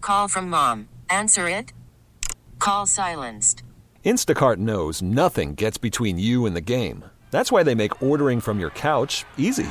Call from mom. Answer it. Call silenced. Instacart knows nothing gets between you and the game. That's why they make ordering from your couch easy.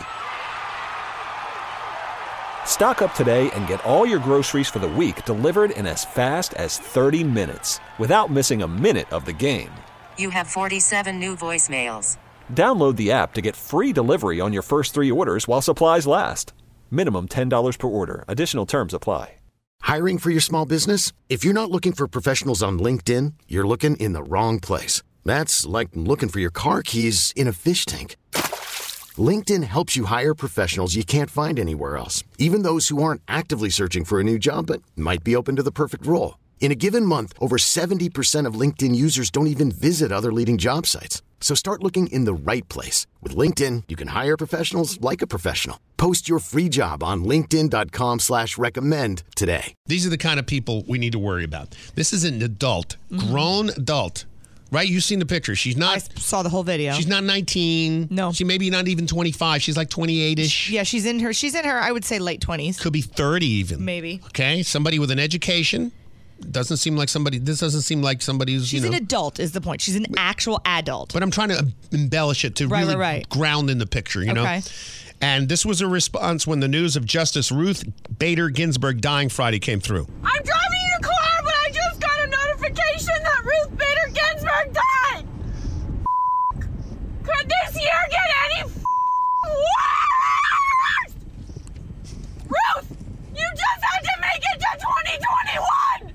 Stock up today and get all your groceries for the week delivered in as fast as 30 minutes without missing a minute of the game. You have 47 new voicemails. Download the app to get free delivery on your first 3 orders while supplies last. Minimum $10 per order. Additional terms apply. Hiring for your small business? If you're not looking for professionals on LinkedIn, you're looking in the wrong place. That's like looking for your car keys in a fish tank. LinkedIn helps you hire professionals you can't find anywhere else, even those who aren't actively searching for a new job but might be open to the perfect role. In a given month, over 70% of LinkedIn users don't even visit other leading job sites. So start looking in the right place. With LinkedIn, you can hire professionals like a professional. Post your free job on linkedin.com/recommend today. These are the kind of people we need to worry about. This is an adult, grown adult, right? You've seen the picture. She's not. I saw the whole video. She's not 19. No. She maybe not even 25. She's like 28-ish. Yeah, she's in her, I would say, late 20s. Could be 30 even. Maybe. Okay, somebody with an education. This doesn't seem like somebody who's, She's an adult is the point. She's an actual adult. But I'm trying to embellish it to really ground in the picture, you know? And this was a response when the news of Justice Ruth Bader Ginsburg dying Friday came through. I'm driving in a car, but I just got a notification that Ruth Bader Ginsburg died. Could this year get any worse? Ruth, you just had to make it to 2021.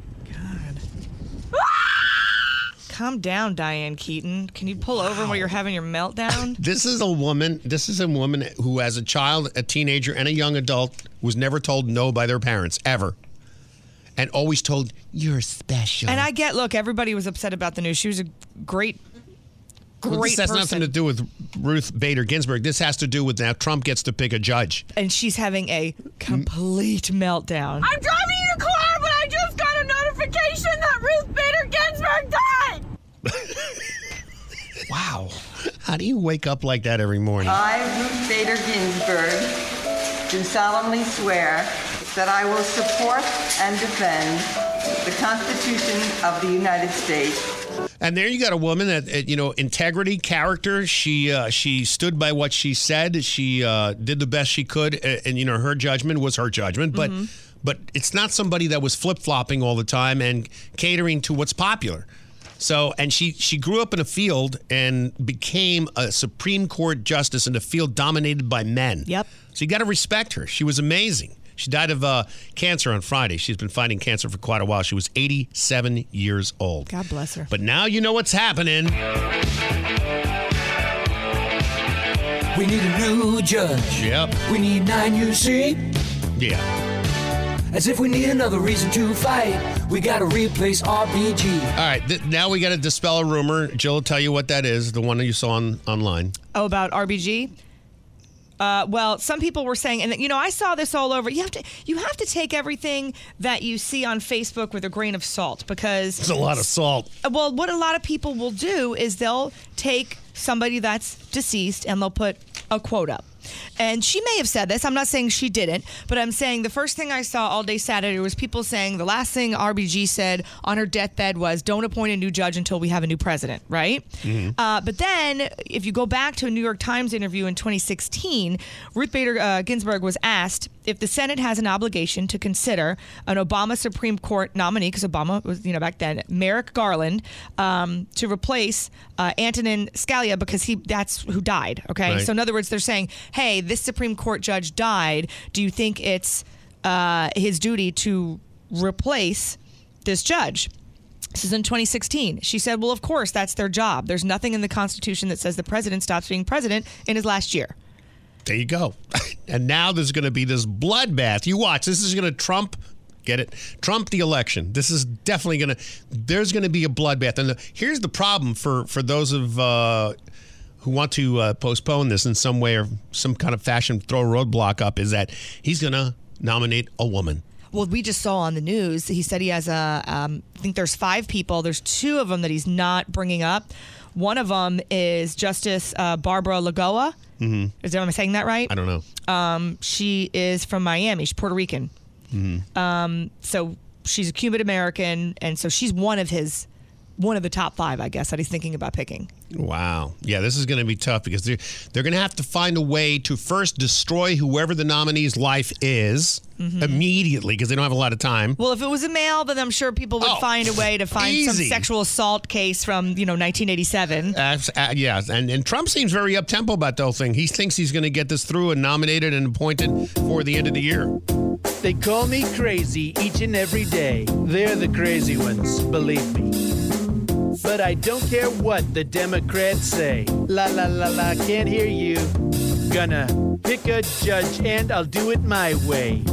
Calm down, Diane Keaton. Can you pull over while you're having your meltdown? This is a woman who, as a child, a teenager, and a young adult, was never told no by their parents, ever. And always told, you're special. And I get, look, everybody was upset about the news. She was a great this has person. nothing to do with Ruth Bader Ginsburg. This has to do with now Trump gets to pick a judge. And she's having a complete meltdown. I'm driving in a car, but I just got a notification that Ruth Bader Ginsburg died. Wow. How do you wake up like that every morning? I, Ruth Bader Ginsburg, do solemnly swear that I will support and defend the Constitution of the United States. And there you got a woman that, integrity, character. She stood by what she said. She did the best she could. And, her judgment was her judgment. But it's not somebody that was flip-flopping all the time and catering to what's popular. So, and she grew up in a field and became a Supreme Court justice in a field dominated by men. Yep. So you got to respect her. She was amazing. She died of cancer on Friday. She's been fighting cancer for quite a while. She was 87 years old. God bless her. But now you know what's happening. We need a new judge. Yep. We need 9 years sleep. Yeah. As if we need another reason to fight, we got to replace RBG. All right, now we got to dispel a rumor. Jill will tell you what that is, the one that you saw online. Oh, about RBG? Well, some people were saying, and I saw this all over. You have to take everything that you see on Facebook with a grain of salt, because there's a lot of salt. Well, what a lot of people will do is they'll take somebody that's deceased and they'll put a quote up. And she may have said this. I'm not saying she didn't, but I'm saying the first thing I saw all day Saturday was people saying the last thing RBG said on her deathbed was, don't appoint a new judge until we have a new president, right? Mm-hmm. But then if you go back to a New York Times interview in 2016, Ruth Bader Ginsburg was asked if the Senate has an obligation to consider an Obama Supreme Court nominee, because Obama was, back then, Merrick Garland, to replace Antonin Scalia, because that's who died, okay? Right. So in other words, they're saying, hey, this Supreme Court judge died. Do you think it's his duty to replace this judge? This is in 2016. She said, well, of course, that's their job. There's nothing in the Constitution that says the president stops being president in his last year. There you go. And now there's going to be this bloodbath. You watch. This is going to Trump the election. This is definitely there's going to be a bloodbath. And here's the problem for those of who want to postpone this in some way or some kind of fashion, throw a roadblock up, is that he's going to nominate a woman. Well, we just saw on the news, he said he has I think there's 5 people. There's 2 of them that he's not bringing up. One of them is Justice Barbara Lagoa. Mm-hmm. Am I saying that right? I don't know. She is from Miami. She's Puerto Rican. Mm-hmm. So she's a Cuban American, and so she's one of the top 5, I guess, that he's thinking about picking. Wow. Yeah, this is going to be tough because they're going to have to find a way to first destroy whoever the nominee's life is immediately because they don't have a lot of time. Well, if it was a male, then I'm sure people would find a way to find some sexual assault case from, 1987. Yes, and Trump seems very up-tempo about the whole thing. He thinks he's going to get this through and nominated and appointed for the end of the year. They call me crazy each and every day. They're the crazy ones, believe me. But I don't care what the Democrats say. La la la la, can't hear you. Gonna pick a judge and I'll do it my way.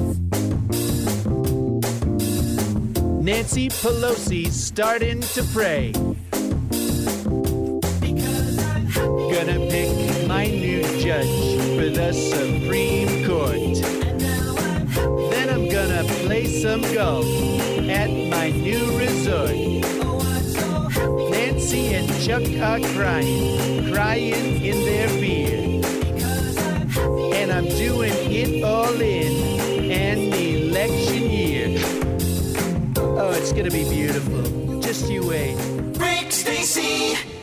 Nancy Pelosi's starting to pray. Gonna pick my new judge for the Supreme Court. Then I'm gonna play some golf at my new resort. Nancy and Chuck are crying in their beer. And I'm doing it all in an election year. Oh, it's gonna be beautiful. Just you wait. Rick Stacy.